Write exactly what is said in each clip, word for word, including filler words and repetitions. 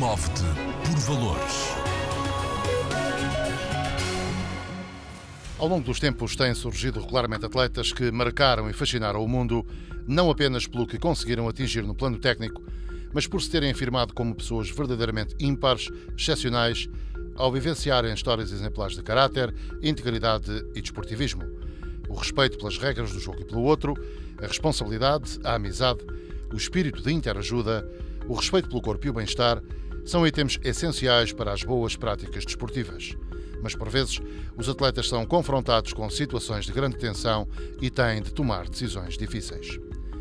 Move-te por valores. Ao longo dos tempos têm surgido regularmente atletas que marcaram e fascinaram o mundo, não apenas pelo que conseguiram atingir no plano técnico, mas por se terem afirmado como pessoas verdadeiramente ímpares, excepcionais, ao vivenciarem histórias exemplares de caráter, integridade e desportivismo. O respeito pelas regras do jogo e pelo outro, a responsabilidade, a amizade, o espírito de interajuda, o respeito pelo corpo e o bem-estar são itens essenciais para as boas práticas desportivas. Mas, por vezes, os atletas são confrontados com situações de grande tensão e têm de tomar decisões difíceis.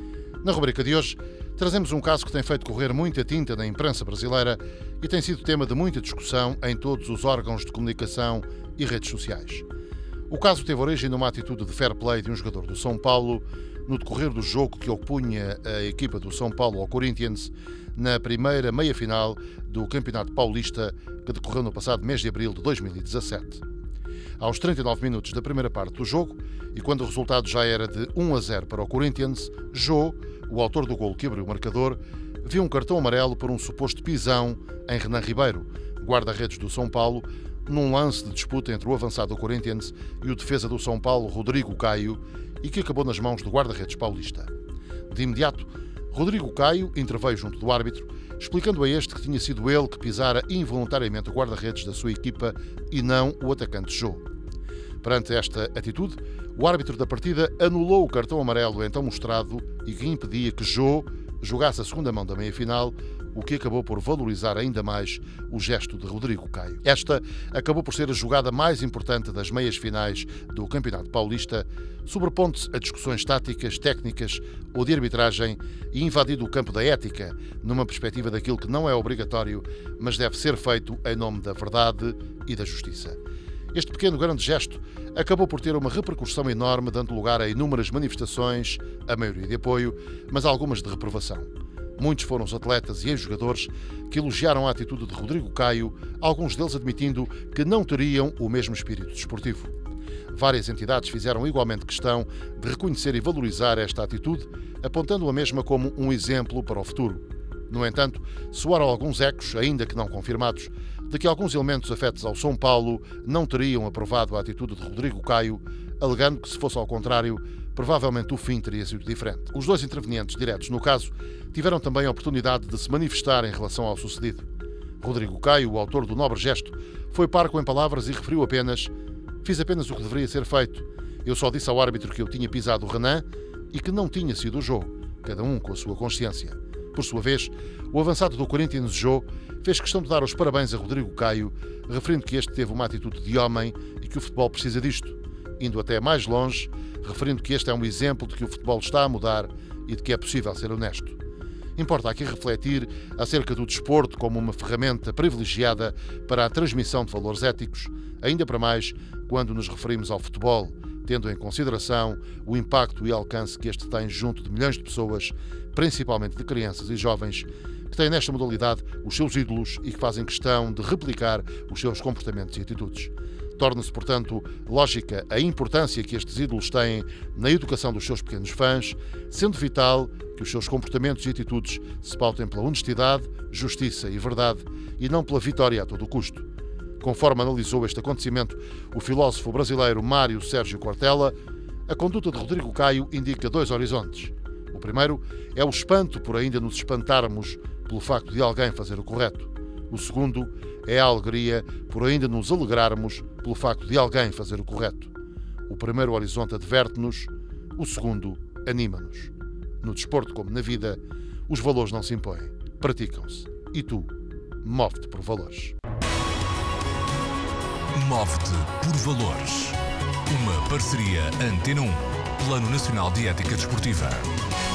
Na rubrica de hoje, trazemos um caso que tem feito correr muita tinta na imprensa brasileira e tem sido tema de muita discussão em todos os órgãos de comunicação e redes sociais. O caso teve origem numa atitude de fair play de um jogador do São Paulo no decorrer do jogo que opunha a equipa do São Paulo ao Corinthians na primeira meia-final do Campeonato Paulista que decorreu no passado mês de abril de dois mil e dezassete. Aos trinta e nove minutos da primeira parte do jogo, e quando o resultado já era de um a zero para o Corinthians, Jô, o autor do golo que abriu o marcador, viu um cartão amarelo por um suposto pisão em Renan Ribeiro, guarda-redes do São Paulo, num lance de disputa entre o avançado do Corinthians e o defesa do São Paulo, Rodrigo Caio, e que acabou nas mãos do guarda-redes paulista. De imediato, Rodrigo Caio interveio junto do árbitro, explicando a este que tinha sido ele que pisara involuntariamente o guarda-redes da sua equipa e não o atacante Jô. Perante esta atitude, o árbitro da partida anulou o cartão amarelo então mostrado e que impedia que Jô jogasse a segunda mão da meia-final, o que acabou por valorizar ainda mais o gesto de Rodrigo Caio. Esta acabou por ser a jogada mais importante das meias finais do Campeonato Paulista, sobrepondo-se a discussões táticas, técnicas ou de arbitragem e invadindo o campo da ética, numa perspectiva daquilo que não é obrigatório, mas deve ser feito em nome da verdade e da justiça. Este pequeno grande gesto acabou por ter uma repercussão enorme, dando lugar a inúmeras manifestações, a maioria de apoio, mas algumas de reprovação. Muitos foram os atletas e ex-jogadores que elogiaram a atitude de Rodrigo Caio, alguns deles admitindo que não teriam o mesmo espírito desportivo. Várias entidades fizeram igualmente questão de reconhecer e valorizar esta atitude, apontando a mesma como um exemplo para o futuro. No entanto, soaram alguns ecos, ainda que não confirmados, de que alguns elementos afetos ao São Paulo não teriam aprovado a atitude de Rodrigo Caio, alegando que, se fosse ao contrário, provavelmente o fim teria sido diferente. Os dois intervenientes diretos no caso tiveram também a oportunidade de se manifestar em relação ao sucedido. Rodrigo Caio, o autor do nobre gesto, foi parco em palavras e referiu apenas: "Fiz apenas o que deveria ser feito. Eu só disse ao árbitro que eu tinha pisado o Renan e que não tinha sido o Jô, cada um com a sua consciência." Por sua vez, o avançado do Corinthians, Jô, fez questão de dar os parabéns a Rodrigo Caio, referindo que este teve uma atitude de homem e que o futebol precisa disto, indo até mais longe, referindo que este é um exemplo de que o futebol está a mudar e de que é possível ser honesto. Importa aqui refletir acerca do desporto como uma ferramenta privilegiada para a transmissão de valores éticos, ainda para mais quando nos referimos ao futebol, tendo em consideração o impacto e alcance que este tem junto de milhões de pessoas, principalmente de crianças e jovens, que têm nesta modalidade os seus ídolos e que fazem questão de replicar os seus comportamentos e atitudes. Torna-se, portanto, lógica a importância que estes ídolos têm na educação dos seus pequenos fãs, sendo vital que os seus comportamentos e atitudes se pautem pela honestidade, justiça e verdade e não pela vitória a todo custo. Conforme analisou este acontecimento o filósofo brasileiro Mário Sérgio Cortella, a conduta de Rodrigo Caio indica dois horizontes. O primeiro é o espanto por ainda nos espantarmos pelo facto de alguém fazer o correto. O segundo é a alegria por ainda nos alegrarmos pelo facto de alguém fazer o correto. O primeiro horizonte adverte-nos, o segundo anima-nos. No desporto, como na vida, os valores não se impõem, praticam-se. E tu, move-te por valores. Move-te por valores. Uma parceria Antena um, Plano Nacional de Ética Desportiva.